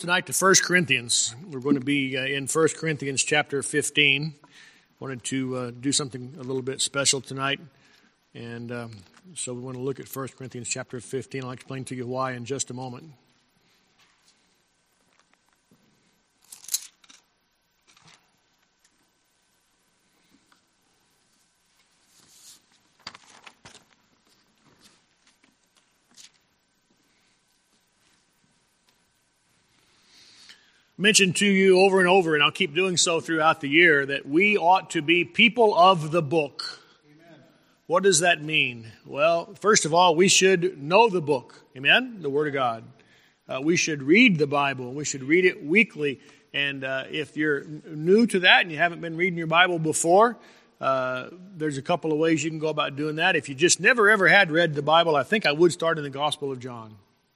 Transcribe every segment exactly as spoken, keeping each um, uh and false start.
Tonight to First Corinthians. We're going to be uh, in First Corinthians chapter fifteen. Wanted to uh, do something a little bit special tonight. And um, so we want to look at First Corinthians chapter fifteen. I'll explain to you why in just a moment. Mentioned to you over and over, and I'll keep doing so throughout the year, that we ought to be people of the book. Amen. What does that mean? Well, first of all, we should know the book. Amen? The Word of God. Uh, we should read the Bible. We should read it weekly. And uh, if you're new to that and you haven't been reading your Bible before, uh, there's a couple of ways you can go about doing that. If you just never ever had read the Bible, I think I would start in the Gospel of John.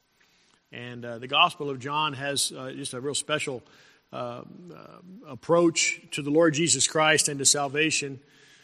And uh, the Gospel of John has uh, just a real special uh, uh, approach to the Lord Jesus Christ and to salvation.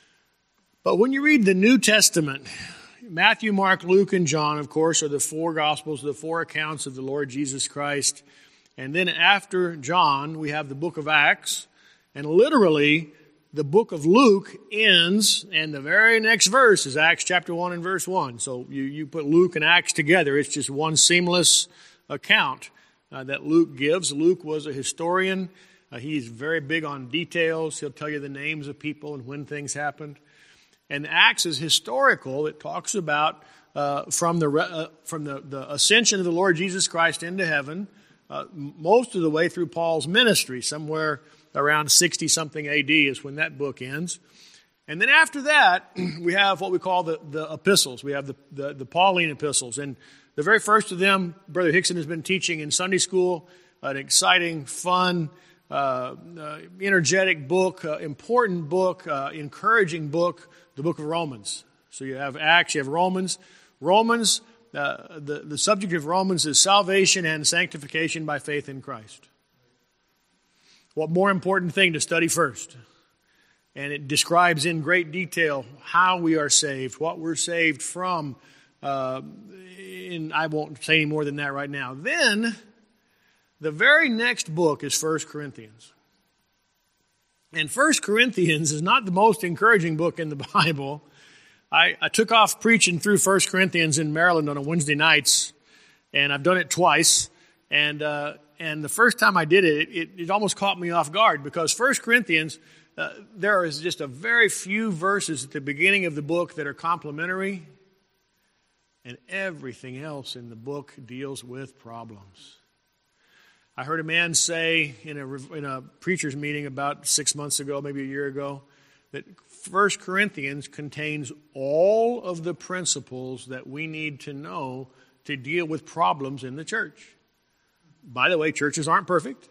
But when you read the New Testament, Matthew, Mark, Luke, and John, of course, are the four Gospels, the four accounts of the Lord Jesus Christ. And then after John, we have the book of Acts. And literally, the book of Luke ends, and the very next verse is Acts chapter one and verse one. So you, you put Luke and Acts together, it's just one seamless account uh, that Luke gives. Luke was a historian. Uh, he's very big on details. He'll tell you the names of people and when things happened. And Acts is historical. It talks about uh, from the uh, from the, the ascension of the Lord Jesus Christ into heaven, uh, most of the way through Paul's ministry. Somewhere around sixty-something A D is when that book ends. And then after that, we have what we call the, the epistles. We have the, the, the Pauline epistles. And the very first of them, Brother Hickson has been teaching in Sunday school, an exciting, fun, uh, uh, energetic book, uh, important book, uh, encouraging book, the book of Romans. So you have Acts, you have Romans. Romans, uh, the, the subject of Romans is salvation and sanctification by faith in Christ. What more important thing to study first? And it describes in great detail how we are saved, what we're saved from. Uh, and I won't say any more than that right now. Then, the very next book is First Corinthians. And First Corinthians is not the most encouraging book in the Bible. I, I took off preaching through First Corinthians in Maryland on a Wednesday nights, and I've done it twice. And uh, and the first time I did it, it, it almost caught me off guard, because First Corinthians, uh, there is just a very few verses at the beginning of the book that are complimentary. And everything else in the book deals with problems. I heard a man say in a, in a preacher's meeting about six months ago, maybe a year ago, that First Corinthians contains all of the principles that we need to know to deal with problems in the church. By the way, churches aren't perfect.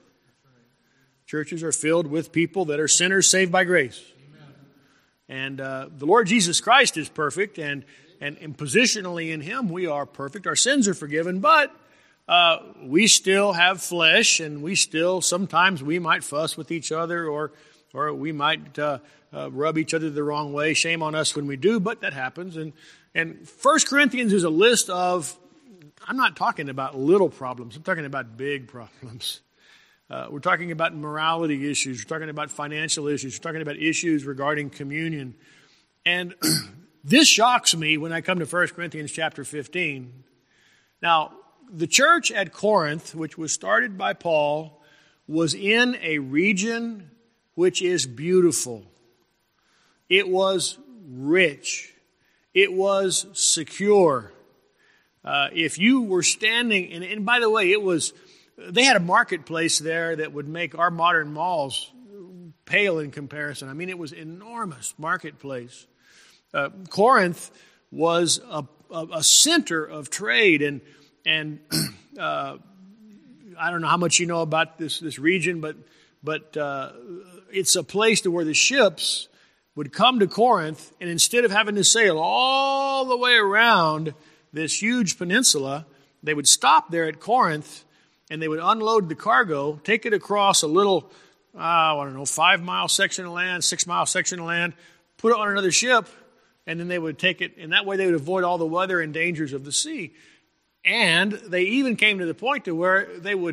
Churches are filled with people that are sinners saved by grace. Amen. And uh, the Lord Jesus Christ is perfect, and And, and positionally in Him, we are perfect. Our sins are forgiven, but uh, we still have flesh, and we still, sometimes we might fuss with each other, or or we might uh, uh, rub each other the wrong way. Shame on us when we do, but that happens. And, and First Corinthians is a list of, I'm not talking about little problems. I'm talking about big problems. Uh, we're talking about morality issues. We're talking about financial issues. We're talking about issues regarding communion. And this shocks me when I come to First Corinthians chapter fifteen. Now, the church at Corinth, which was started by Paul, was in a region which is beautiful. It was rich. It was secure. Uh, if you were standing, and, and by the way, it was, they had a marketplace there that would make our modern malls pale in comparison. I mean, it was enormous marketplace. Uh, Corinth was a, a, a center of trade, and and uh, I don't know how much you know about this this region, but but uh, it's a place to where the ships would come to Corinth, and instead of having to sail all the way around this huge peninsula, they would stop there at Corinth, and they would unload the cargo, take it across a little, uh, I don't know, five mile section of land, six mile section of land, put it on another ship. And then they would take it, and that way they would avoid all the weather and dangers of the sea. And they even came to the point to where they would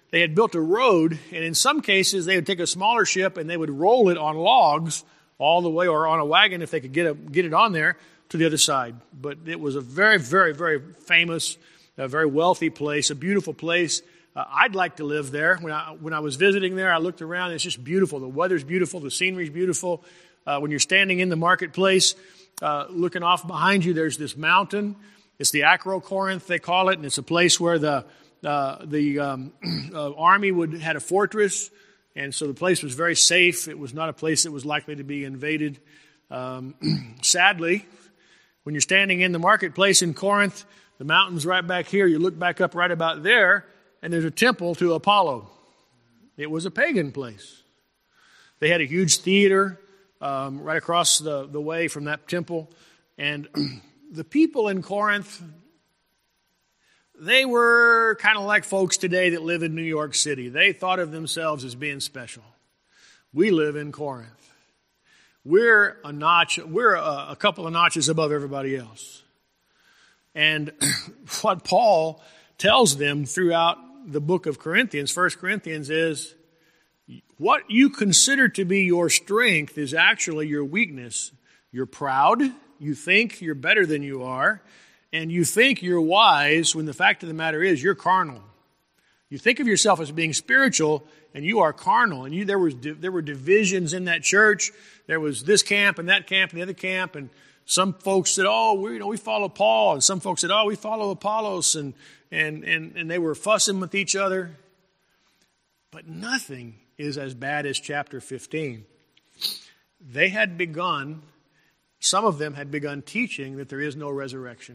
they had built a road, and in some cases they would take a smaller ship and they would roll it on logs all the way, or on a wagon if they could get a, get it on there to the other side. But it was a very, very, very famous, a very wealthy place, a beautiful place. Uh, I'd like to live there. When I when I was visiting there, I looked around. It's just beautiful. The weather's beautiful. The scenery's beautiful. Uh, when you're standing in the marketplace, uh, looking off behind you, there's this mountain. It's the Acrocorinth, they call it, and it's a place where the uh, the um, uh, army would had a fortress, and so the place was very safe. It was not a place that was likely to be invaded. Um, sadly, when you're standing in the marketplace in Corinth, the mountain's right back here. You look back up right about there, and there's a temple to Apollo. It was a pagan place. They had a huge theater um, right across the, the way from that temple. And the people in Corinth, they were kind of like folks today that live in New York City. They thought of themselves as being special. We live in Corinth. We're a notch, we're a, a couple of notches above everybody else. And what Paul tells them throughout the book of Corinthians, First Corinthians, is what you consider to be your strength is actually your weakness. You're proud. You think you're better than you are. And you think you're wise when the fact of the matter is you're carnal. You think of yourself as being spiritual and you are carnal. And you, there was there were divisions in that church. There was this camp and that camp and the other camp. And some folks said, oh, we, you know, we follow Paul. And some folks said, oh, we follow Apollos. And And, and and they were fussing with each other. But nothing is as bad as chapter fifteen. They had begun, some of them had begun teaching that there is no resurrection.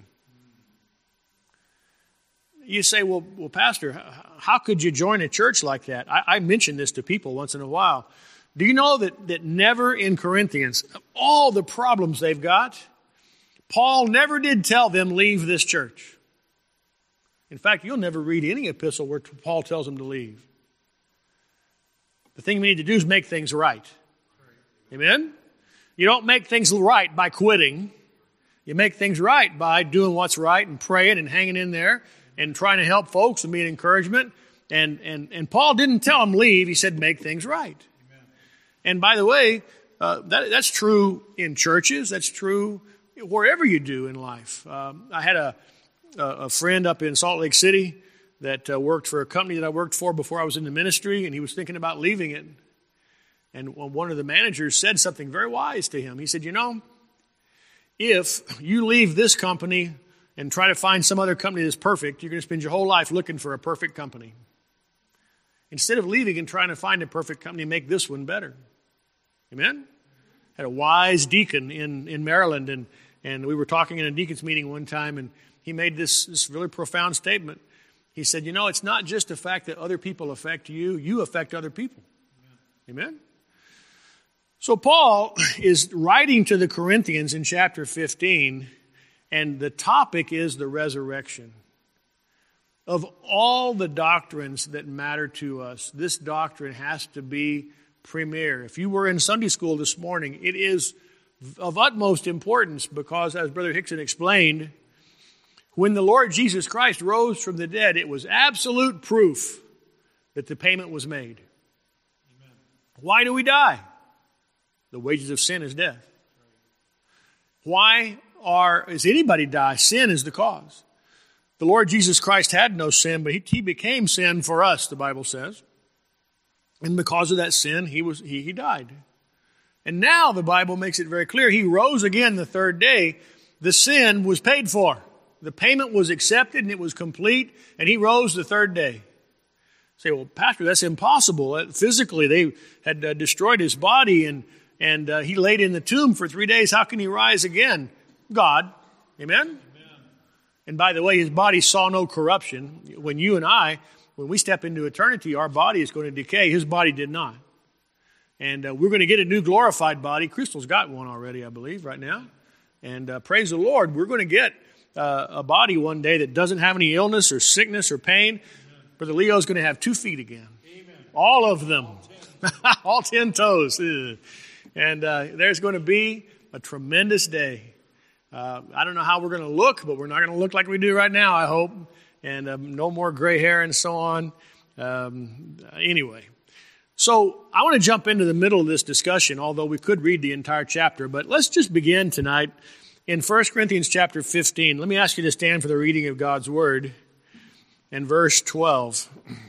You say, well, well, Pastor, how could you join a church like that? I, I mention this to people once in a while. Do you know that, that never in Corinthians, all the problems they've got, Paul never did tell them leave this church. In fact, you'll never read any epistle where Paul tells them to leave. The thing we need to do is make things right. Amen? You don't make things right by quitting. You make things right by doing what's right and praying and hanging in there and trying to help folks and be an encouragement. And, and, and Paul didn't tell them leave. He said make things right. Amen. And by the way, uh, that, that's true in churches. That's true wherever you do in life. Um, I had a a friend up in Salt Lake City that uh, worked for a company that I worked for before I was in the ministry, and he was thinking about leaving it. And one of the managers said something very wise to him. He said, you know, if you leave this company and try to find some other company that's perfect, you're going to spend your whole life looking for a perfect company. Instead of leaving and trying to find a perfect company, make this one better. Amen? Had a wise deacon in, in Maryland, and, and we were talking in a deacon's meeting one time, and he made this, this really profound statement. He said, you know, it's not just the fact that other people affect you, you affect other people. Amen? Amen? So Paul is writing to the Corinthians in chapter fifteen, and the topic is the resurrection. Of all the doctrines that matter to us, this doctrine has to be premier. If you were in Sunday school this morning, it is of utmost importance because, as Brother Hickson explained, when the Lord Jesus Christ rose from the dead, it was absolute proof that the payment was made. Amen. Why do we die? The wages of sin is death. Why are, does anybody die? Sin is the cause. The Lord Jesus Christ had no sin, but he, he became sin for us, the Bible says. And because of that sin, he was he, he died. And now the Bible makes it very clear. He rose again the third day. The sin was paid for. The payment was accepted and it was complete, and he rose the third day. You say, well, Pastor, that's impossible. Physically, they had uh, destroyed his body, and, and uh, he laid in the tomb for three days. How can he rise again? God. Amen? Amen? And by the way, his body saw no corruption. When you and I, when we step into eternity, our body is going to decay. His body did not. And uh, we're going to get a new glorified body. Crystal's got one already, I believe, right now. And uh, praise the Lord, we're going to get Uh, a body one day that doesn't have any illness or sickness or pain. Amen. Brother Leo's going to have two feet again. Amen. All of them. All ten, All ten toes. And uh, there's going to be a tremendous day. Uh, I don't know how we're going to look, but we're not going to look like we do right now, I hope. And um, no more gray hair and so on. Um, anyway, so I want to jump into the middle of this discussion, although we could read the entire chapter, but let's just begin tonight in First Corinthians chapter fifteen. Let me ask you to stand for the reading of God's Word in verse twelve.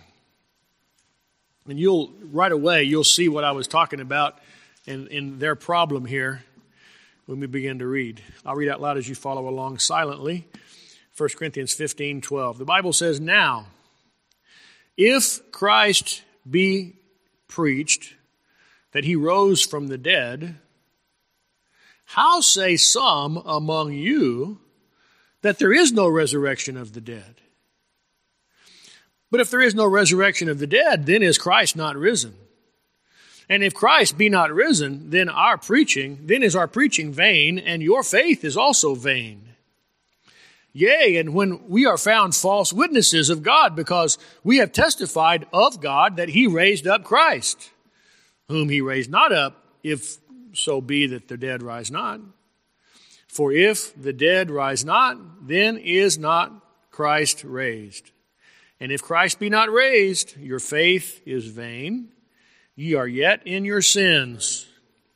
And you'll, right away, you'll see what I was talking about in, in their problem here when we begin to read. I'll read out loud as you follow along silently. First Corinthians fifteen twelve. The Bible says, "Now, if Christ be preached that he rose from the dead, how say some among you that there is no resurrection of the dead? But if there is no resurrection of the dead, then is Christ not risen? And if Christ be not risen, then our preaching, then is our preaching vain, and your faith is also vain. Yea, and when we are found false witnesses of God, because we have testified of God that he raised up Christ, whom he raised not up, if so be that the dead rise not. For if the dead rise not, then is not Christ raised. And if Christ be not raised, your faith is vain. Ye are yet in your sins.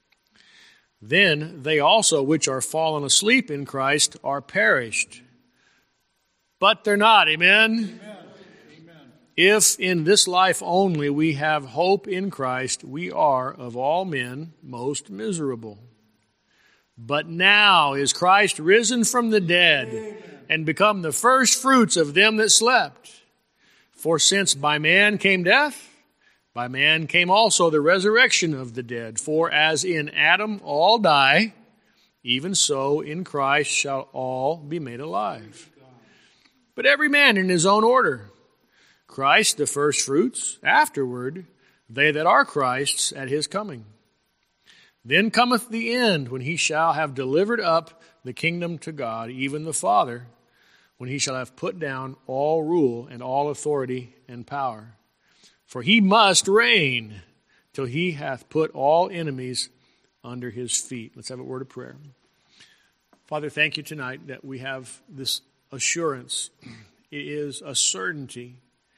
Then they also which are fallen asleep in Christ are perished. But they're not." Amen? Amen. Amen. "If in this life only we have hope in Christ, we are of all men most miserable. But now is Christ risen from the dead, Amen, and become the first fruits of them that slept. For since by man came death, by man came also the resurrection of the dead. For as in Adam all die, even so in Christ shall all be made alive. But every man in his own order. Christ the first fruits, afterward they that are Christ's at his coming. Then cometh the end, when he shall have delivered up the kingdom to God, even the Father, when he shall have put down all rule and all authority and power. For he must reign till he hath put all enemies under his feet." Let's have a word of prayer. Father, thank you tonight that we have this assurance. It is a certainty.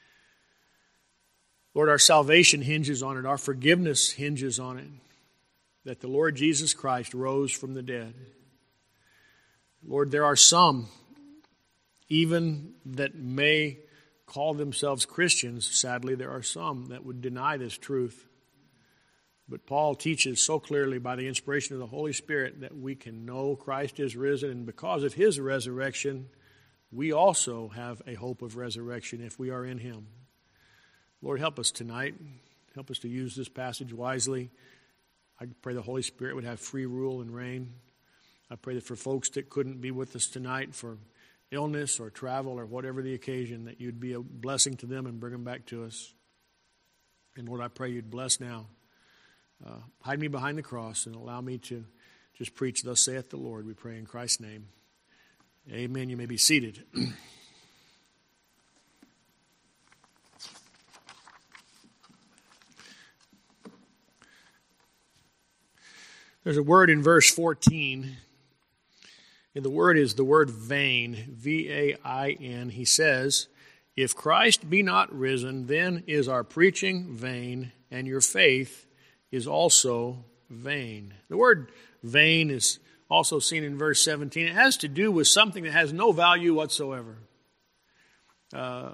Lord, our salvation hinges on it. Our forgiveness hinges on it. That the Lord Jesus Christ rose from the dead. Lord, there are some even that may call themselves Christians. Sadly, there are some that would deny this truth. But Paul teaches so clearly by the inspiration of the Holy Spirit that we can know Christ is risen, and because of his resurrection, we also have a hope of resurrection if we are in him. Lord, help us tonight. Help us to use this passage wisely. I pray the Holy Spirit would have free rule and reign. I pray that for folks that couldn't be with us tonight for illness or travel or whatever the occasion, that you'd be a blessing to them and bring them back to us. And Lord, I pray you'd bless now. Uh, hide me behind the cross and allow me to just preach, "Thus saith the Lord." We pray in Christ's name. Amen. You may be seated. There's a word in verse fourteen. And the word is the word vain, V A I N. He says, "If Christ be not risen, then is our preaching vain, and your faith is also vain." The word vain is also seen in verse seventeen. It has to do with something that has no value whatsoever. Uh,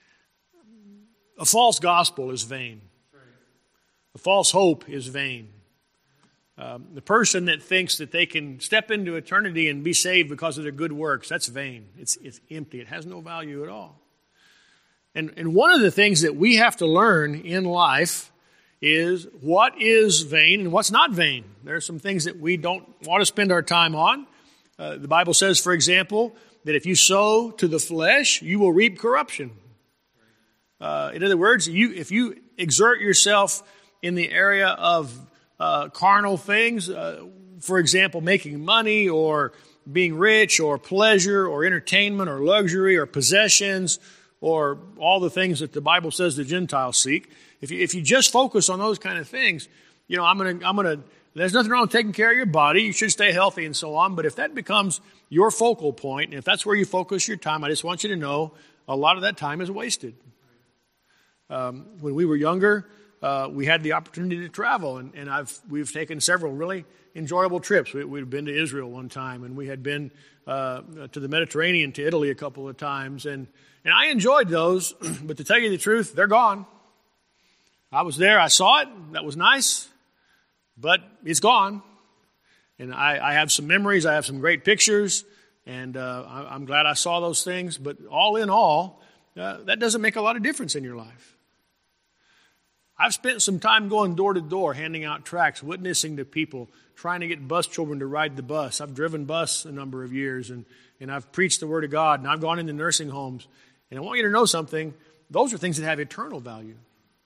a false gospel is vain. A false hope is vain. Um, the person that thinks that they can step into eternity and be saved because of their good works, that's vain. It's, it's empty. It has no value at all. And, and one of the things that we have to learn in life is what is vain and what's not vain. There are some things that we don't want to spend our time on. Uh, the Bible says, for example, that if you sow to the flesh, you will reap corruption. Uh, in other words, you if you exert yourself in the area of Uh, carnal things, uh, for example, making money or being rich or pleasure or entertainment or luxury or possessions or all the things that the Bible says the Gentiles seek. If you, if you just focus on those kind of things, you know, I'm going to, I'm going to, there's nothing wrong with taking care of your body. You should stay healthy and so on. But if that becomes your focal point, and if that's where you focus your time, I just want you to know a lot of that time is wasted. Um, when we were younger, uh, we had the opportunity to travel, and, and I've we've taken several really enjoyable trips. We, we'd been to Israel one time, and we had been uh, to the Mediterranean, to Italy a couple of times, and and I enjoyed those. But to tell you the truth, they're gone. I was there, I saw it, that was nice, but it's gone. And I, I have some memories, I have some great pictures, and uh, I, I'm glad I saw those things. But all in all, uh, that doesn't make a lot of difference in your life. I've spent some time going door to door, handing out tracts, witnessing to people, trying to get bus children to ride the bus. I've driven bus a number of years, and, and I've preached the Word of God, and I've gone into nursing homes. And I want you to know something. Those are things that have eternal value.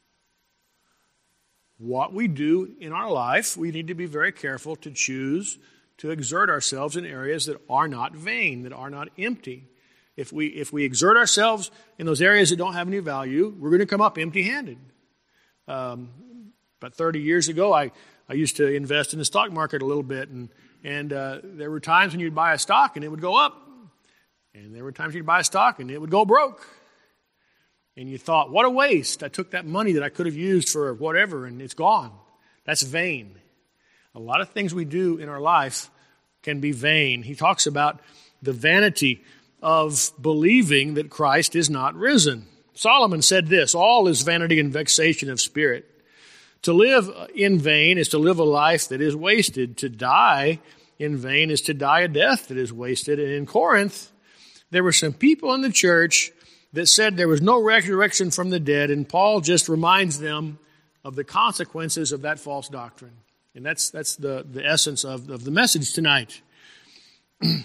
What we do in our life, we need to be very careful to choose to exert ourselves in areas that are not vain, that are not empty. If we if we exert ourselves in those areas that don't have any value, we're going to come up empty-handed. Um, about thirty years ago, I, I used to invest in the stock market a little bit, and and uh, there were times when you'd buy a stock and it would go up, and there were times you'd buy a stock and it would go broke. And you thought, what a waste. I took that money that I could have used for whatever, and it's gone. That's vain. A lot of things we do in our life can be vain. He talks about the vanity of believing that Christ is not risen. Solomon said this, all is vanity and vexation of spirit. To live in vain is to live a life that is wasted. To die in vain is to die a death that is wasted. And in Corinth, there were some people in the church that said there was no resurrection from the dead, and Paul just reminds them of the consequences of that false doctrine. And that's that's the, the essence of, of the message tonight. You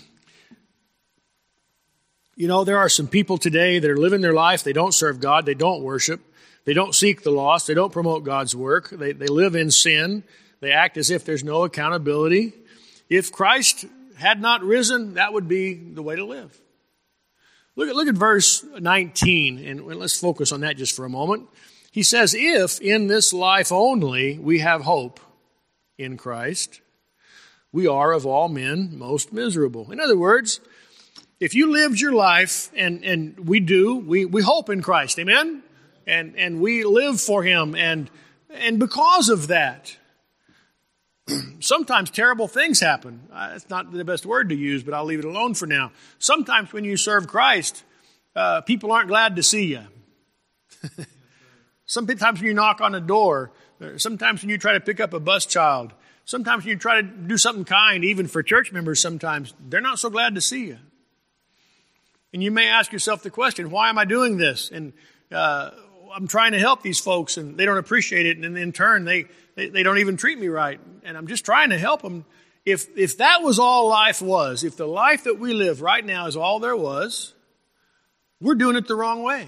know, there are some people today that are living their life, they don't serve God, they don't worship, they don't seek the lost, they don't promote God's work, they, they live in sin, they act as if there's no accountability. If Christ had not risen, that would be the way to live. Look at, look at verse nineteen, and let's focus on that just for a moment. He says, if in this life only we have hope in Christ, we are of all men most miserable. In other words, if you lived your life, and, and we do, we, we hope in Christ, amen? And, and we live for Him, and, and because of that, sometimes terrible things happen. That's not the best word to use, but I'll leave it alone for now. Sometimes when you serve Christ, uh, people aren't glad to see you. Sometimes when you knock on a door, sometimes when you try to pick up a bus child, sometimes when you try to do something kind, even for church members sometimes, they're not so glad to see you. And you may ask yourself the question, why am I doing this? And uh, I'm trying to help these folks, and they don't appreciate it, and in turn, they They, they don't even treat me right, and I'm just trying to help them. If if that was all life was, if the life that we live right now is all there was, we're doing it the wrong way.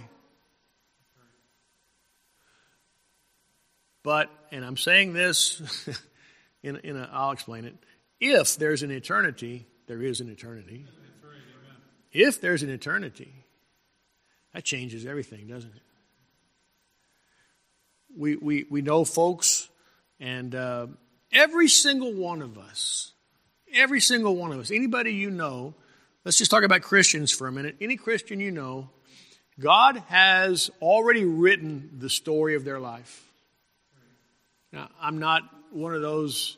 But, and I'm saying this, in, in a, I'll explain it. If there's an eternity, there is an eternity. If there's an eternity, that changes everything, doesn't it? We we we know folks. And uh, every single one of us, every single one of us, anybody you know, let's just talk about Christians for a minute. Any Christian you know, God has already written the story of their life. Now, I'm not one of those,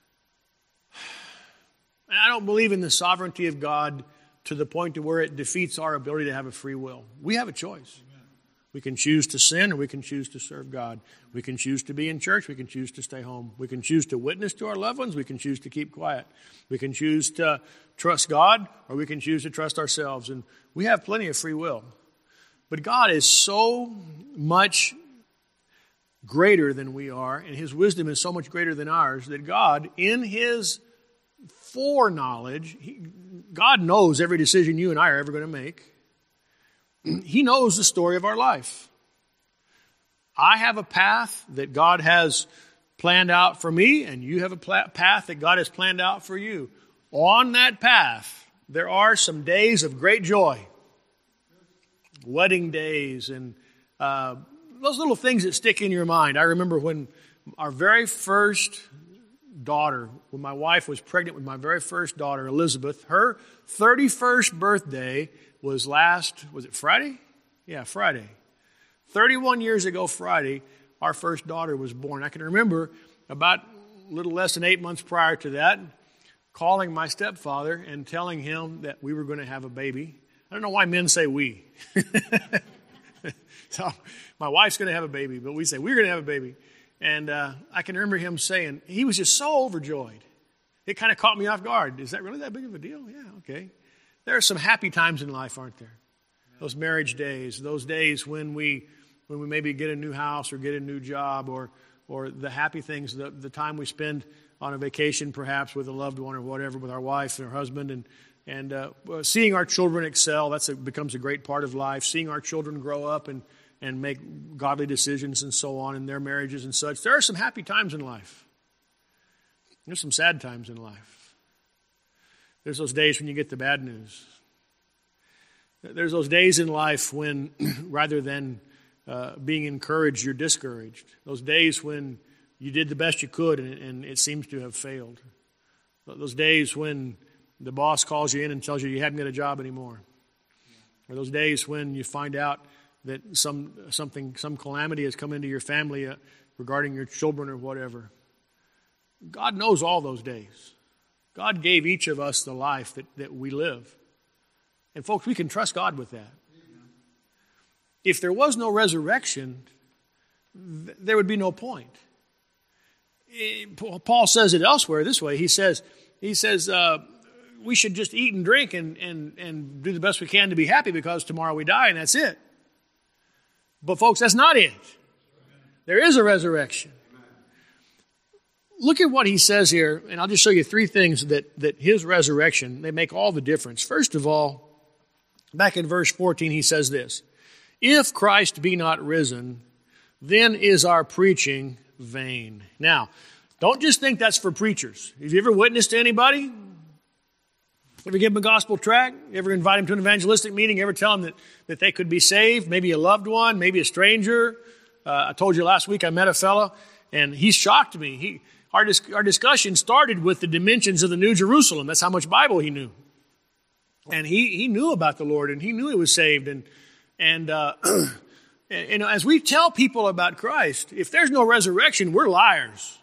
I don't believe in the sovereignty of God to the point to where it defeats our ability to have a free will. We have a choice. We can choose to sin, or we can choose to serve God. We can choose to be in church. We can choose to stay home. We can choose to witness to our loved ones. We can choose to keep quiet. We can choose to trust God, or we can choose to trust ourselves. And we have plenty of free will. But God is so much greater than we are, and His wisdom is so much greater than ours, that God, in His foreknowledge, he, God knows every decision you and I are ever going to make. He knows the story of our life. I have a path that God has planned out for me, and you have a pla- path that God has planned out for you. On that path, there are some days of great joy. Wedding days and uh, those little things that stick in your mind. I remember when our very first daughter, when my wife was pregnant with my very first daughter, Elizabeth, her thirty-first birthday was last, was it Friday? Yeah, Friday. thirty-one years ago Friday, our first daughter was born. I can remember about a little less than eight months prior to that, calling my stepfather and telling him that we were going to have a baby. I don't know why men say we. So my wife's going to have a baby, but we say we're going to have a baby. And uh, I can remember him saying, he was just so overjoyed. It kind of caught me off guard. Is that really that big of a deal? Yeah, okay. There are some happy times in life, aren't there? Those marriage days, those days when we when we maybe get a new house or get a new job, or or the happy things, the, the time we spend on a vacation perhaps with a loved one or whatever, with our wife and our husband, and and uh, seeing our children excel, that's a, becomes a great part of life. Seeing our children grow up and, and make godly decisions and so on in their marriages and such. There are some happy times in life. There's some sad times in life. There's those days when you get the bad news. There's those days in life when rather than uh, being encouraged, you're discouraged. Those days when you did the best you could and, and it seems to have failed. Those days when the boss calls you in and tells you you haven't got a job anymore. Or those days when you find out that some something, some calamity has come into your family uh, regarding your children or whatever. God knows all those days. God gave each of us the life that, that we live. And folks, we can trust God with that. If there was no resurrection, th- there would be no point. It, Paul says it elsewhere this way. He says, he says uh, we should just eat and drink and, and, and do the best we can to be happy because tomorrow we die and that's it. But folks, that's not it. There is a resurrection. Look at what he says here, and I'll just show you three things that, that his resurrection, they make all the difference. First of all, back in verse fourteen, he says this, if Christ be not risen, then is our preaching vain. Now, don't just think that's for preachers. Have you ever witnessed to anybody? Ever give them a gospel tract? Ever invite them to an evangelistic meeting? Ever tell them that, that they could be saved? Maybe a loved one, maybe a stranger. Uh, I told you last week I met a fellow, and he shocked me. He Our, dis- our discussion started with the dimensions of the New Jerusalem. That's how much Bible he knew. And he, he knew about the Lord, and he knew he was saved. And, and, uh, and you know, as we tell people about Christ, if there's no resurrection, we're liars.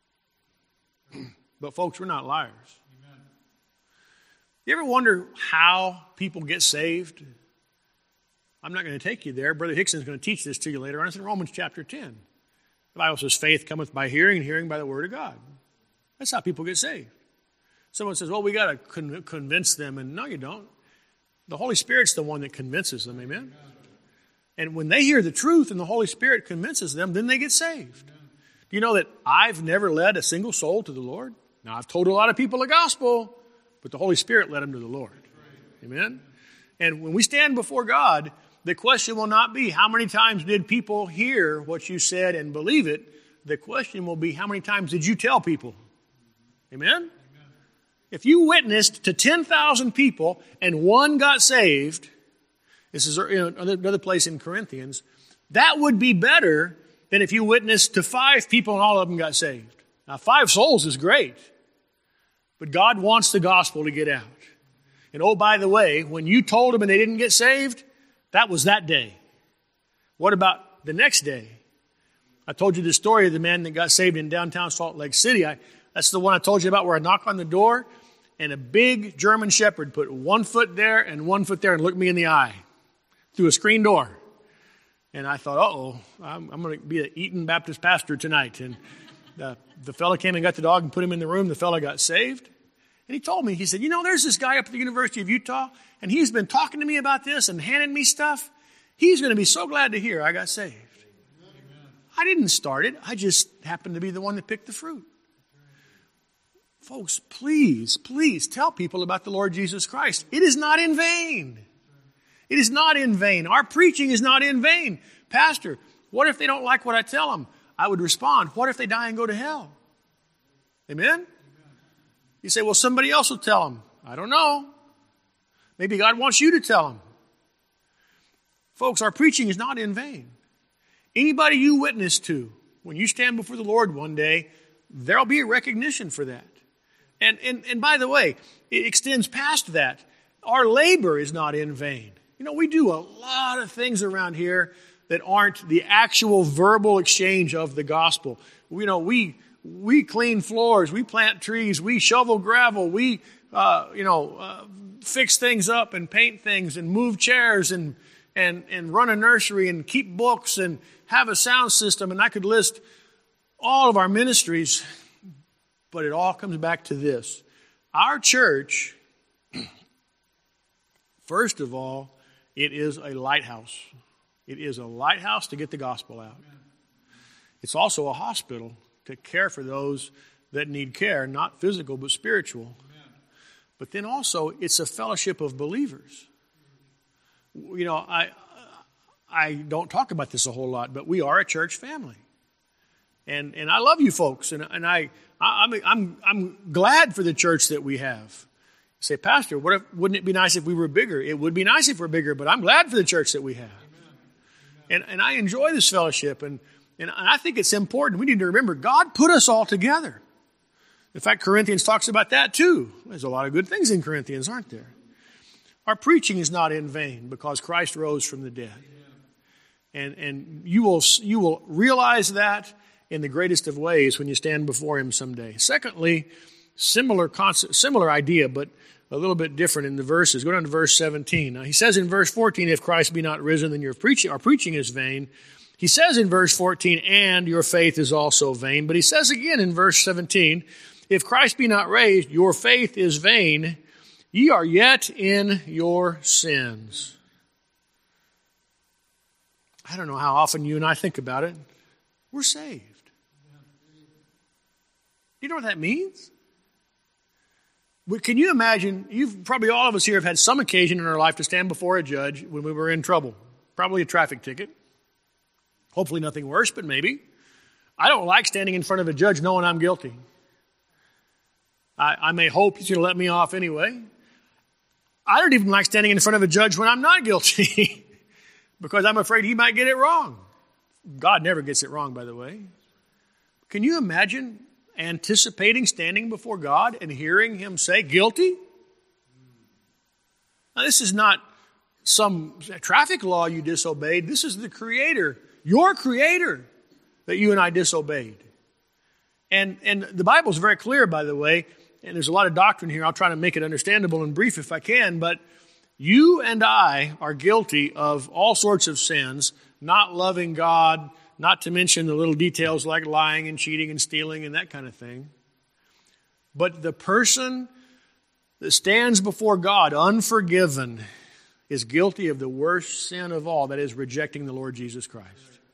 But folks, we're not liars. Amen. You ever wonder how people get saved? I'm not going to take you there. Brother Hickson's going to teach this to you later on. It's in Romans chapter ten. The Bible says faith cometh by hearing, and hearing by the word of God. That's how people get saved. Someone says, well, we got to con- convince them. And no, you don't. The Holy Spirit's the one that convinces them. Amen? And when they hear the truth and the Holy Spirit convinces them, then they get saved. Do you know that I've never led a single soul to the Lord? Now, I've told a lot of people the gospel, but the Holy Spirit led them to the Lord. Amen? And when we stand before God, the question will not be how many times did people hear what you said and believe it. The question will be how many times did you tell people? Amen? Amen. If you witnessed to ten thousand people and one got saved, this is another place in Corinthians, that would be better than if you witnessed to five people and all of them got saved. Now, five souls is great, but God wants the gospel to get out. And oh, by the way, when you told them and they didn't get saved, that was that day. What about the next day? I told you the story of the man that got saved in downtown Salt Lake City. I, that's the one I told you about where I knocked on the door and a big German shepherd put one foot there and one foot there and looked me in the eye through a screen door. And I thought, uh-oh, I'm, I'm going to be an Eaton Baptist pastor tonight. And the, the fella came and got the dog and put him in the room. The fella got saved. And he told me, he said, you know, there's this guy up at the University of Utah, and he's been talking to me about this and handing me stuff. He's going to be so glad to hear I got saved. Amen. I didn't start it. I just happened to be the one that picked the fruit. Folks, please, please tell people about the Lord Jesus Christ. It is not in vain. It is not in vain. Our preaching is not in vain. Pastor, what if they don't like what I tell them? I would respond, what if they die and go to hell? Amen? You say, well, somebody else will tell them. I don't know. Maybe God wants you to tell them. Folks, our preaching is not in vain. Anybody you witness to, when you stand before the Lord one day, there'll be a recognition for that. And, and, and by the way, it extends past that. Our labor is not in vain. You know, we do a lot of things around here that aren't the actual verbal exchange of the gospel. You know, we we clean floors, we plant trees, we shovel gravel, we uh, you know uh, fix things up and paint things and move chairs and and and run a nursery and keep books and have a sound system. And I could list all of our ministries, but it all comes back to this: our church. First of all, it is a lighthouse. It is a lighthouse to get the gospel out. It's also a hospital to care for those that need care, not physical but spiritual. But then also, it's a fellowship of believers. You know, I I don't talk about this a whole lot, but we are a church family. And and I love you folks, and and I, I I'm I'm I'm glad for the church that we have. You say, Pastor, what if, wouldn't it be nice if we were bigger? It would be nice if we're bigger, but I'm glad for the church that we have. And, and I enjoy this fellowship, and, and I think it's important. We need to remember God put us all together. In fact, Corinthians talks about that too. There's a lot of good things in Corinthians, aren't there? Our preaching is not in vain because Christ rose from the dead. And, and you will, you will realize that in the greatest of ways when you stand before Him someday. Secondly, similar concept, similar idea, but a little bit different in the verses. Go down to verse seventeen. Now, he says in verse fourteen, if Christ be not risen, then your preaching, our preaching is vain. He says in verse fourteen, and your faith is also vain. But he says again in verse seventeen, if Christ be not raised, your faith is vain. Ye are yet in your sins. I don't know how often you and I think about it. We're saved. Do you know what that means? Can you imagine, you've probably all of us here have had some occasion in our life to stand before a judge when we were in trouble. Probably a traffic ticket. Hopefully nothing worse, but maybe. I don't like standing in front of a judge knowing I'm guilty. I, I may hope he's going to let me off anyway. I don't even like standing in front of a judge when I'm not guilty because I'm afraid he might get it wrong. God never gets it wrong, by the way. Can you imagine anticipating standing before God and hearing Him say, guilty? Now, this is not some traffic law you disobeyed. This is the Creator, your Creator, that you and I disobeyed. And, and the Bible is very clear, by the way, and there's a lot of doctrine here. I'll try to make it understandable and brief if I can, but you and I are guilty of all sorts of sins, not loving God, not to mention the little details like lying and cheating and stealing and that kind of thing. But the person that stands before God unforgiven is guilty of the worst sin of all, that is rejecting the Lord Jesus Christ.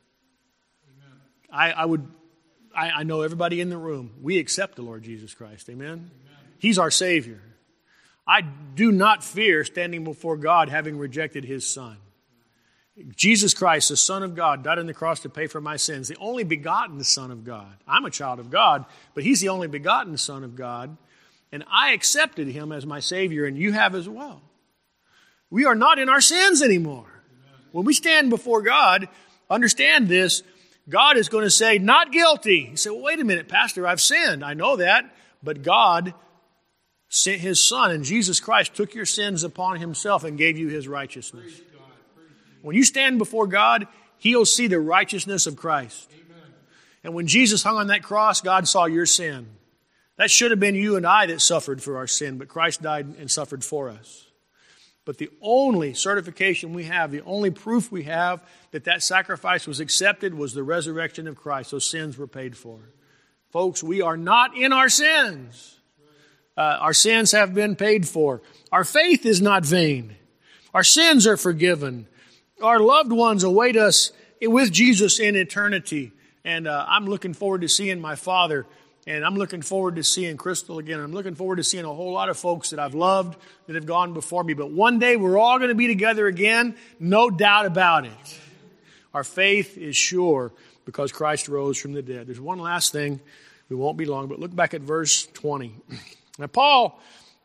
I, I would, I, I know everybody in the room, we accept the Lord Jesus Christ. Amen? Amen. He's our Savior. I do not fear standing before God having rejected His Son. Jesus Christ, the Son of God, died on the cross to pay for my sins. The only begotten Son of God. I'm a child of God, but He's the only begotten Son of God. And I accepted Him as my Savior, and you have as well. We are not in our sins anymore. When we stand before God, understand this, God is going to say, not guilty. You say, well, wait a minute, Pastor, I've sinned. I know that, but God sent His Son, and Jesus Christ took your sins upon Himself and gave you His righteousness. When you stand before God, He'll see the righteousness of Christ. Amen. And when Jesus hung on that cross, God saw your sin. That should have been you and I that suffered for our sin, but Christ died and suffered for us. But the only certification we have, the only proof we have that that sacrifice was accepted was the resurrection of Christ. Those sins were paid for. Folks, we are not in our sins. Uh, our sins have been paid for. Our faith is not vain. Our sins are forgiven. Our loved ones await us with Jesus in eternity. And uh, I'm looking forward to seeing my Father. And I'm looking forward to seeing Crystal again. I'm looking forward to seeing a whole lot of folks that I've loved that have gone before me. But one day we're all going to be together again. No doubt about it. Our faith is sure because Christ rose from the dead. There's one last thing. We won't be long, but look back at verse twenty. Now, Paul,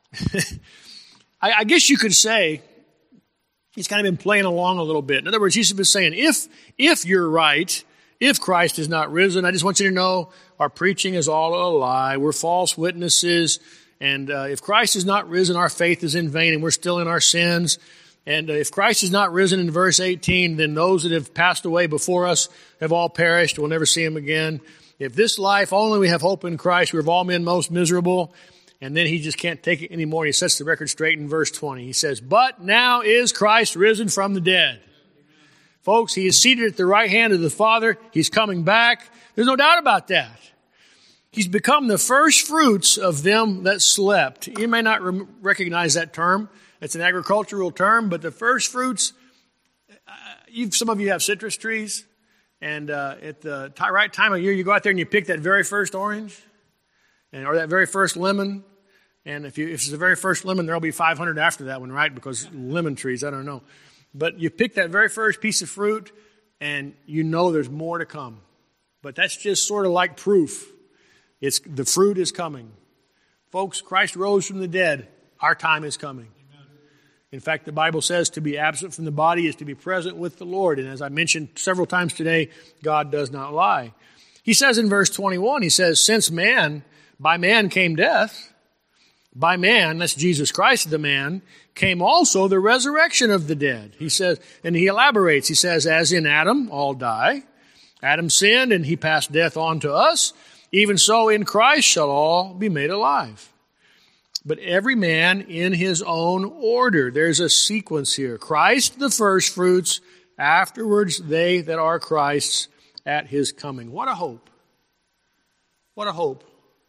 I, I guess you could say, he's kind of been playing along a little bit. In other words, he's been saying, if, if you're right, if Christ is not risen, I just want you to know our preaching is all a lie. We're false witnesses. And uh, if Christ is not risen, our faith is in vain and we're still in our sins. And if Christ is not risen in verse eighteen, then those that have passed away before us have all perished. We'll never see him again. If this life only we have hope in Christ, we're of all men most miserable. And then he just can't take it anymore. He sets the record straight in verse twenty. He says, but now is Christ risen from the dead. Folks, he is seated at the right hand of the Father. He's coming back. There's no doubt about that. He's become the first fruits of them that slept. You may not re- recognize that term. It's an agricultural term, but the first fruits, uh, you've, some of you have citrus trees, and uh, at the t- right time of year, you go out there and you pick that very first orange, and or that very first lemon. And if, you, if it's the very first lemon, there'll be five hundred after that one, right? Because lemon trees, I don't know. But you pick that very first piece of fruit, and you know there's more to come. But that's just sort of like proof. It's the fruit is coming. Folks, Christ rose from the dead. Our time is coming. In fact, the Bible says to be absent from the body is to be present with the Lord. And as I mentioned several times today, God does not lie. He says in verse twenty-one, he says, since man, by man came death, by man, that's Jesus Christ the man, came also the resurrection of the dead. He says, and he elaborates, he says, as in Adam, all die. Adam sinned and he passed death on to us. Even so in Christ shall all be made alive. But every man in his own order. There's a sequence here. Christ the first fruits, afterwards they that are Christ's at his coming. What a hope. What a hope.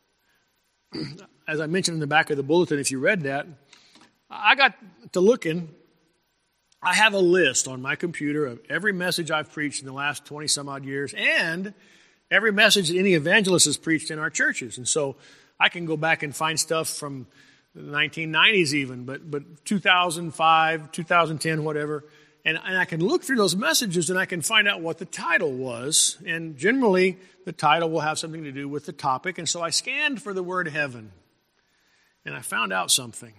As I mentioned in the back of the bulletin, if you read that, I got to looking. I have a list on my computer of every message I've preached in the last twenty some odd years and every message that any evangelist has preached in our churches. And so I can go back and find stuff from the nineteen nineties even, but but two thousand five, two thousand ten, whatever. And, and I can look through those messages and I can find out what the title was. And generally, the title will have something to do with the topic. And so I scanned for the word heaven. And I found out something.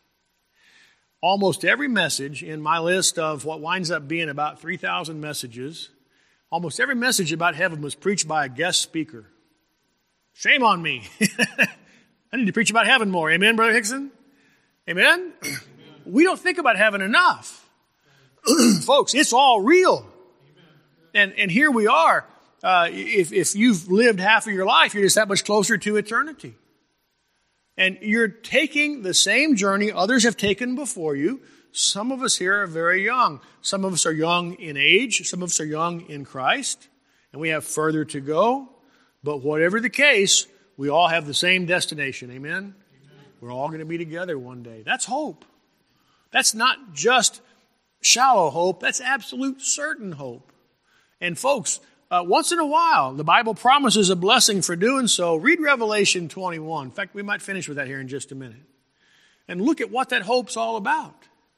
Almost every message in my list of what winds up being about three thousand messages, almost every message about heaven was preached by a guest speaker. Shame on me. I need to preach about heaven more. Amen, Brother Hickson? Amen? Amen. We don't think about heaven enough. Folks, it's all real. And and here we are. Uh, if, if you've lived half of your life, you're just that much closer to eternity. And you're taking the same journey others have taken before you. Some of us here are very young. Some of us are young in age. Some of us are young in Christ. And we have further to go. But whatever the case, we all have the same destination. Amen? Amen. We're all going to be together one day. That's hope. That's not just shallow hope. That's absolute certain hope. And folks, uh, once in a while, the Bible promises a blessing for doing so. Read Revelation twenty-one. In fact, we might finish with that here in just a minute. And look at what that hope's all about.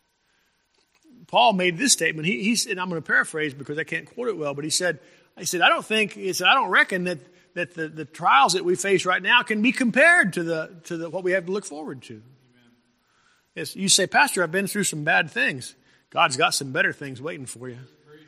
Paul made this statement. He, he said, and I'm going to paraphrase because I can't quote it well, but he said, I said, I don't think, he said, I don't reckon that, that the, the trials that we face right now can be compared to the to the what we have to look forward to. Yes, you say, Pastor, I've been through some bad things. God's got some better things waiting for you.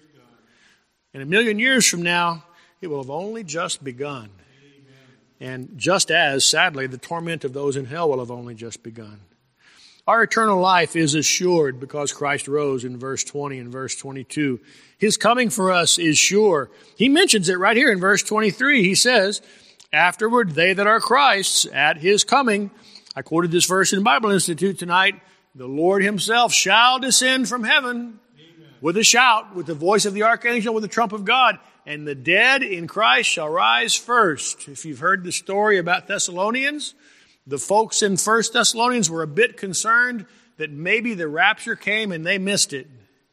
And a million years from now, it will have only just begun. Amen. And just as, sadly, the torment of those in hell will have only just begun. Our eternal life is assured because Christ rose in verse twenty and verse twenty-two. His coming for us is sure. He mentions it right here in verse twenty-three. He says, afterward, they that are Christ's at his coming. I quoted this verse in Bible Institute tonight. The Lord himself shall descend from heaven Amen. With a shout, with the voice of the archangel, with the trump of God, and the dead in Christ shall rise first. If you've heard the story about Thessalonians, the folks in First Thessalonians were a bit concerned that maybe the rapture came and they missed it.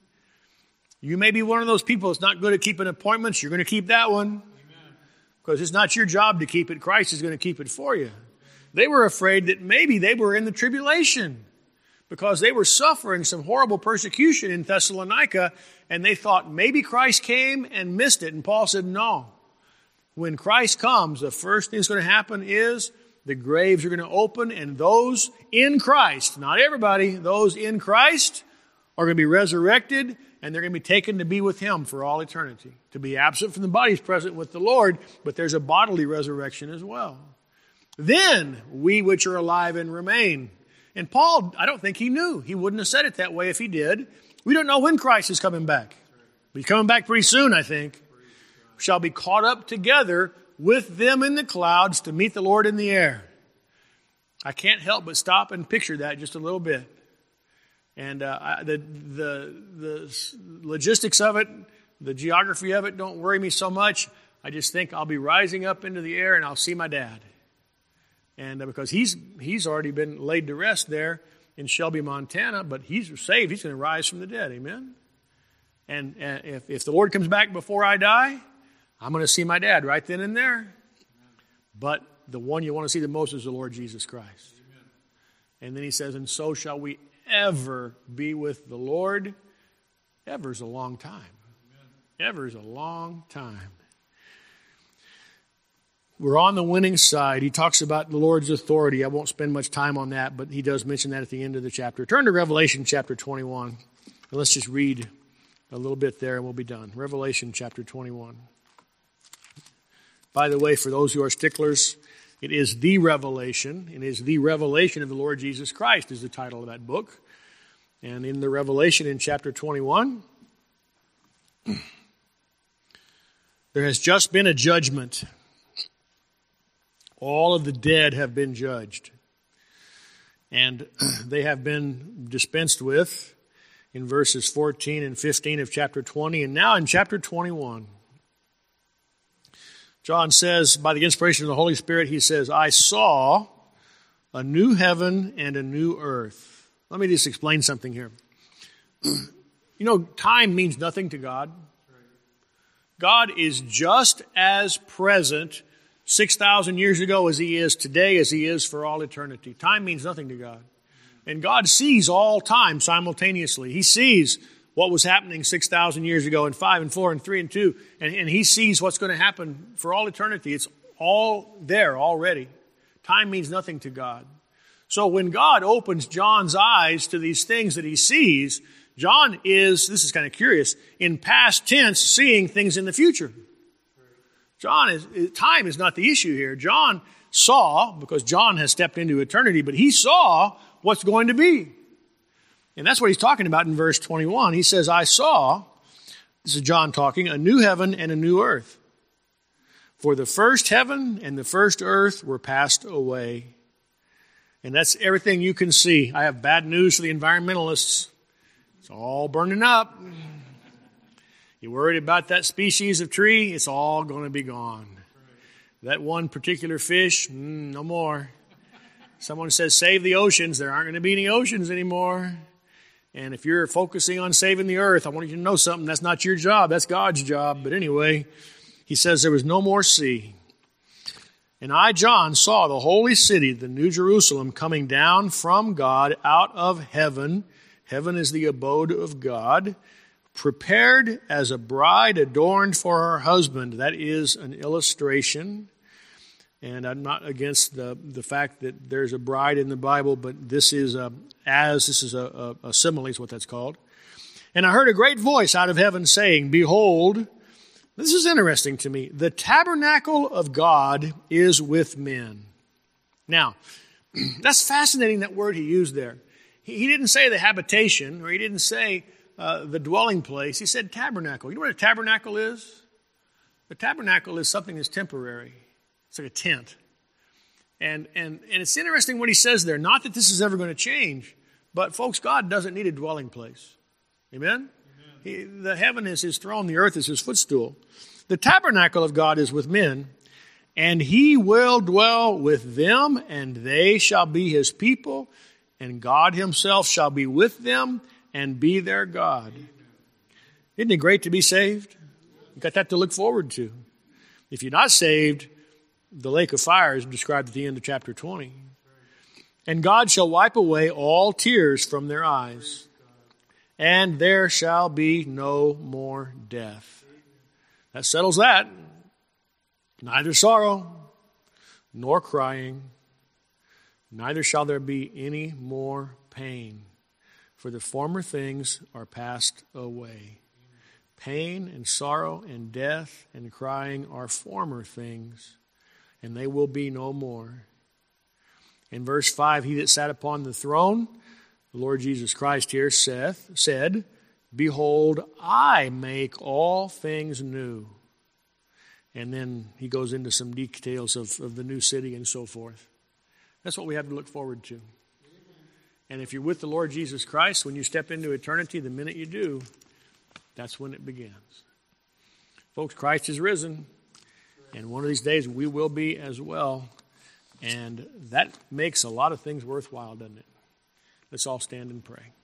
You may be one of those people that's not good at keeping appointments. You're going to keep that one. Amen. Because it's not your job to keep it. Christ is going to keep it for you. They were afraid that maybe they were in the tribulation because they were suffering some horrible persecution in Thessalonica, and they thought maybe Christ came and missed it. And Paul said, no. When Christ comes, the first thing that's going to happen is the graves are going to open, and those in Christ, not everybody, those in Christ are going to be resurrected, and they're going to be taken to be with him for all eternity. To be absent from the body is present with the Lord, but there's a bodily resurrection as well. Then we which are alive and remain. And Paul, I don't think he knew. He wouldn't have said it that way if he did. We don't know when Christ is coming back. But he's coming back pretty soon, I think. Shall be caught up together with them in the clouds to meet the Lord in the air. I can't help but stop and picture that just a little bit. And uh, I, the, the, the logistics of it, the geography of it don't worry me so much. I just think I'll be rising up into the air and I'll see my dad. And uh, because he's he's already been laid to rest there in Shelby, Montana, but he's saved. He's going to rise from the dead. Amen? And uh, if, if the Lord comes back before I die, I'm going to see my dad right then and there. But the one you want to see the most is the Lord Jesus Christ. Amen. And then he says, and so shall we ever be with the Lord. Ever is a long time. Amen. Ever is a long time. We're on the winning side. He talks about the Lord's authority. I won't spend much time on that, but he does mention that at the end of the chapter. Turn to Revelation chapter twenty-one. And let's just read a little bit there and we'll be done. Revelation chapter twenty-one. By the way, for those who are sticklers, it is the revelation. It is the revelation of the Lord Jesus Christ is the title of that book. And in the Revelation in chapter twenty-one, there has just been a judgment. All of the dead have been judged. And they have been dispensed with in verses fourteen and fifteen of chapter twenty. And now in chapter twenty-one, John says, by the inspiration of the Holy Spirit, he says, I saw a new heaven and a new earth. Let me just explain something here. You know, time means nothing to God. God is just as present six thousand years ago as he is today, as he is for all eternity. Time means nothing to God. And God sees all time simultaneously. He sees what was happening six thousand years ago and five and four and three and two. And, and he sees what's going to happen for all eternity. It's all there already. Time means nothing to God. So when God opens John's eyes to these things that he sees, John is, this is kind of curious, in past tense seeing things in the future. John is, time is not the issue here. John saw, because John has stepped into eternity, but he saw what's going to be. And that's what he's talking about in verse twenty-one. He says, I saw, this is John talking, a new heaven and a new earth. For the first heaven and the first earth were passed away. And that's everything you can see. I have bad news for the environmentalists. It's all burning up. You're worried about that species of tree, it's all going to be gone. That one particular fish, mm, no more. Someone says, save the oceans. There aren't going to be any oceans anymore. And if you're focusing on saving the earth, I want you to know something. That's not your job. That's God's job. But anyway, he says there was no more sea. And I, John, saw the holy city, the New Jerusalem, coming down from God out of heaven. Heaven is the abode of God. Prepared as a bride adorned for her husband. That is an illustration. And I'm not against the, the fact that there's a bride in the Bible, but this is a, as, this is a, a, a simile is what that's called. And I heard a great voice out of heaven saying, behold, this is interesting to me, the tabernacle of God is with men. Now, that's fascinating, that word he used there. He, he didn't say the habitation, or he didn't say Uh, the dwelling place. He said tabernacle. You know what a tabernacle is? The tabernacle is something that's temporary. It's like a tent. And, and, and it's interesting what he says there. Not that this is ever going to change, but folks, God doesn't need a dwelling place. Amen? Amen. He, the heaven is his throne, the earth is his footstool. The tabernacle of God is with men, and he will dwell with them, and they shall be his people, and God himself shall be with them, and be their God. Isn't it great to be saved? You've got that to look forward to. If you're not saved, the lake of fire is described at the end of chapter twenty. And God shall wipe away all tears from their eyes, and there shall be no more death. That settles that. Neither sorrow, nor crying, neither shall there be any more pain. For the former things are passed away. Pain and sorrow and death and crying are former things, and they will be no more. In verse five, he that sat upon the throne, the Lord Jesus Christ here saith, said, Behold, I make all things new. And then he goes into some details of, of the new city and so forth. That's what we have to look forward to. And if you're with the Lord Jesus Christ, when you step into eternity, the minute you do, that's when it begins. Folks, Christ is risen. And one of these days we will be as well. And that makes a lot of things worthwhile, doesn't it? Let's all stand and pray.